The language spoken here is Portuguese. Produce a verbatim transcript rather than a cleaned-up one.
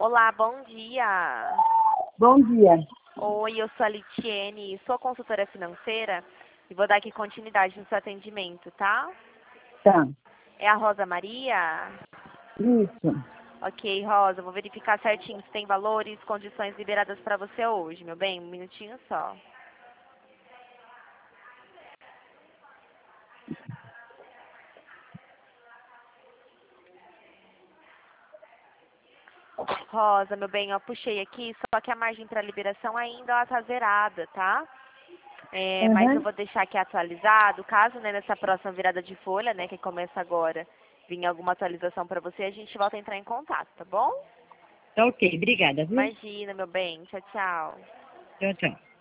Olá, bom dia. Bom dia. Oi, eu sou a Litiene, sou consultora financeira e vou dar aqui continuidade no seu atendimento, tá? Tá. É a Rosa Maria? Isso. Ok, Rosa, vou verificar certinho se tem valores, condições liberadas para você hoje, meu bem. Um minutinho só. Rosa, meu bem, eu puxei aqui, só que a margem para liberação ainda ela tá zerada, tá? É, mas eu Uhum. vou deixar aqui atualizado, caso né, nessa próxima virada de folha, né, que começa agora, vir alguma atualização para você, a gente volta a entrar em contato, tá bom? Tá ok. Obrigada, viu? Imagina, meu bem. Tchau, tchau. Tchau, tchau.